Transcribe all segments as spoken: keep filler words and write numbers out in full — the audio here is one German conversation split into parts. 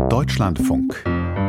Deutschlandfunk.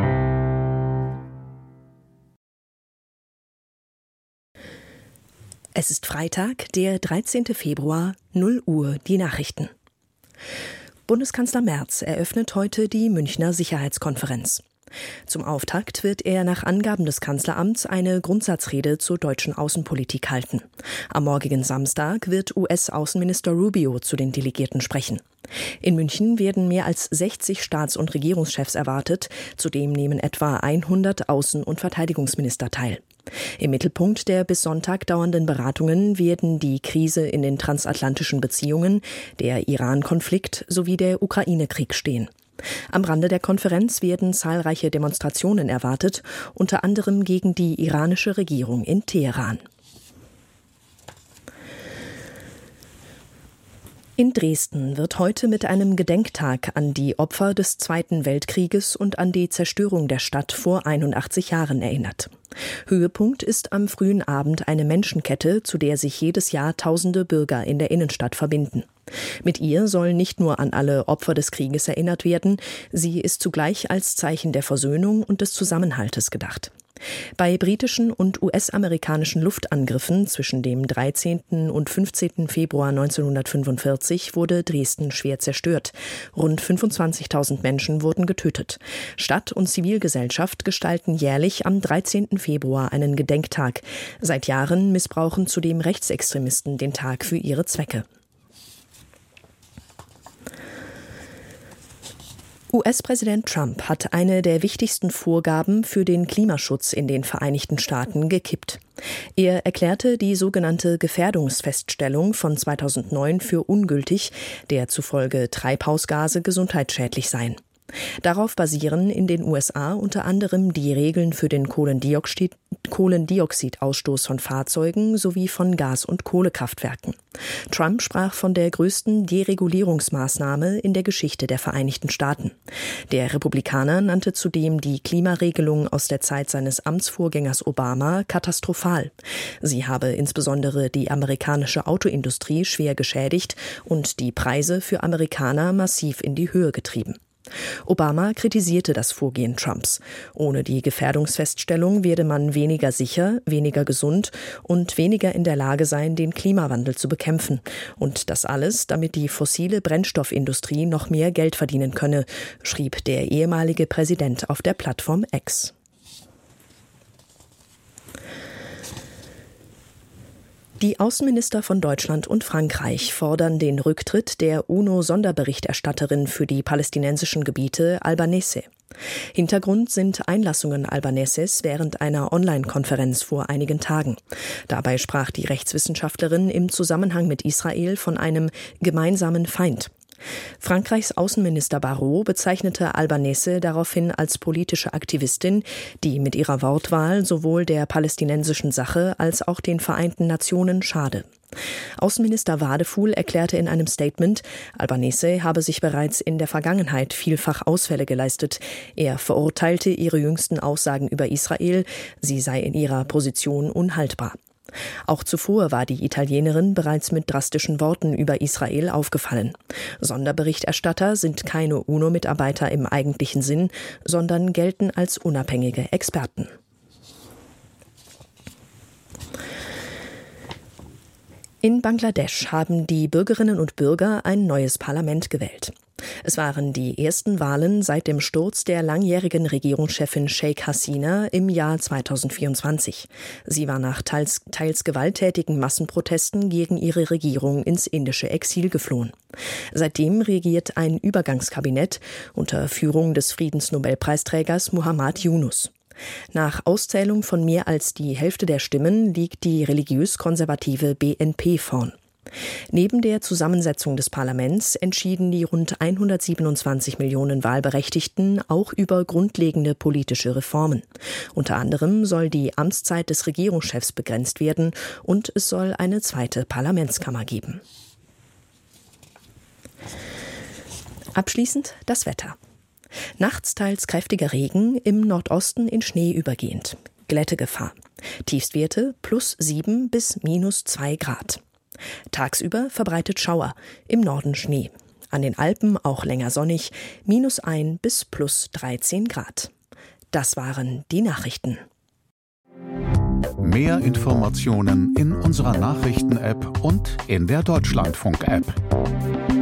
Es ist Freitag, der dreizehnten Februar, null Uhr, die Nachrichten. Bundeskanzler Merz eröffnet heute die Münchner Sicherheitskonferenz. Zum Auftakt wird er nach Angaben des Kanzleramts eine Grundsatzrede zur deutschen Außenpolitik halten. Am morgigen Samstag wird U S-Außenminister Rubio zu den Delegierten sprechen. In München werden mehr als sechzig Staats- und Regierungschefs erwartet, zudem nehmen etwa hundert Außen- und Verteidigungsminister teil. Im Mittelpunkt der bis Sonntag dauernden Beratungen werden die Krise in den transatlantischen Beziehungen, der Iran-Konflikt sowie der Ukraine-Krieg stehen. Am Rande der Konferenz werden zahlreiche Demonstrationen erwartet, unter anderem gegen die iranische Regierung in Teheran. In Dresden wird heute mit einem Gedenktag an die Opfer des Zweiten Weltkrieges und an die Zerstörung der Stadt vor einundachtzig Jahren erinnert. Höhepunkt ist am frühen Abend eine Menschenkette, zu der sich jedes Jahr tausende Bürger in der Innenstadt verbinden. Mit ihr soll nicht nur an alle Opfer des Krieges erinnert werden, sie ist zugleich als Zeichen der Versöhnung und des Zusammenhaltes gedacht. Bei britischen und U S-amerikanischen Luftangriffen zwischen dem dreizehnten und fünfzehnten Februar neunzehnhundertfünfundvierzig wurde Dresden schwer zerstört. Rund fünfundzwanzigtausend Menschen wurden getötet. Stadt und Zivilgesellschaft gestalten jährlich am dreizehnten Februar einen Gedenktag. Seit Jahren missbrauchen zudem Rechtsextremisten den Tag für ihre Zwecke. U S-Präsident Trump hat eine der wichtigsten Vorgaben für den Klimaschutz in den Vereinigten Staaten gekippt. Er erklärte die sogenannte Gefährdungsfeststellung von zweitausendneun für ungültig, der zufolge Treibhausgase gesundheitsschädlich seien. Darauf basieren in den U S A unter anderem die Regeln für den Kohlendioxid, Kohlendioxidausstoß von Fahrzeugen sowie von Gas- und Kohlekraftwerken. Trump sprach von der größten Deregulierungsmaßnahme in der Geschichte der Vereinigten Staaten. Der Republikaner nannte zudem die Klimaregelung aus der Zeit seines Amtsvorgängers Obama katastrophal. Sie habe insbesondere die amerikanische Autoindustrie schwer geschädigt und die Preise für Amerikaner massiv in die Höhe getrieben. Obama kritisierte das Vorgehen Trumps. Ohne die Gefährdungsfeststellung werde man weniger sicher, weniger gesund und weniger in der Lage sein, den Klimawandel zu bekämpfen. Und das alles, damit die fossile Brennstoffindustrie noch mehr Geld verdienen könne, schrieb der ehemalige Präsident auf der Plattform X. Die Außenminister von Deutschland und Frankreich fordern den Rücktritt der UNO-Sonderberichterstatterin für die palästinensischen Gebiete Albanese. Hintergrund sind Einlassungen Albaneses während einer Online-Konferenz vor einigen Tagen. Dabei sprach die Rechtswissenschaftlerin im Zusammenhang mit Israel von einem gemeinsamen Feind. Frankreichs Außenminister Barrot bezeichnete Albanese daraufhin als politische Aktivistin, die mit ihrer Wortwahl sowohl der palästinensischen Sache als auch den Vereinten Nationen schade. Außenminister Wadefuhl erklärte in einem Statement, Albanese habe sich bereits in der Vergangenheit vielfach Ausfälle geleistet. Er verurteilte ihre jüngsten Aussagen über Israel, sie sei in ihrer Position unhaltbar. Auch zuvor war die Italienerin bereits mit drastischen Worten über Israel aufgefallen. Sonderberichterstatter sind keine UNO-Mitarbeiter im eigentlichen Sinn, sondern gelten als unabhängige Experten. In Bangladesch haben die Bürgerinnen und Bürger ein neues Parlament gewählt. Es waren die ersten Wahlen seit dem Sturz der langjährigen Regierungschefin Sheikh Hasina im Jahr zweitausendvierundzwanzig. Sie war nach teils, teils gewalttätigen Massenprotesten gegen ihre Regierung ins indische Exil geflohen. Seitdem regiert ein Übergangskabinett unter Führung des Friedensnobelpreisträgers Muhammad Yunus. Nach Auszählung von mehr als die Hälfte der Stimmen liegt die religiös-konservative B N P vorn. Neben der Zusammensetzung des Parlaments entschieden die rund hundertsiebenundzwanzig Millionen Wahlberechtigten auch über grundlegende politische Reformen. Unter anderem soll die Amtszeit des Regierungschefs begrenzt werden und es soll eine zweite Parlamentskammer geben. Abschließend das Wetter. Nachts teils kräftiger Regen, im Nordosten in Schnee übergehend. Glättegefahr. Tiefstwerte plus sieben bis minus zwei Grad. Tagsüber verbreitet Schauer, im Norden Schnee. An den Alpen auch länger sonnig, minus ein bis plus dreizehn Grad. Das waren die Nachrichten. Mehr Informationen in unserer Nachrichten-App und in der Deutschlandfunk-App.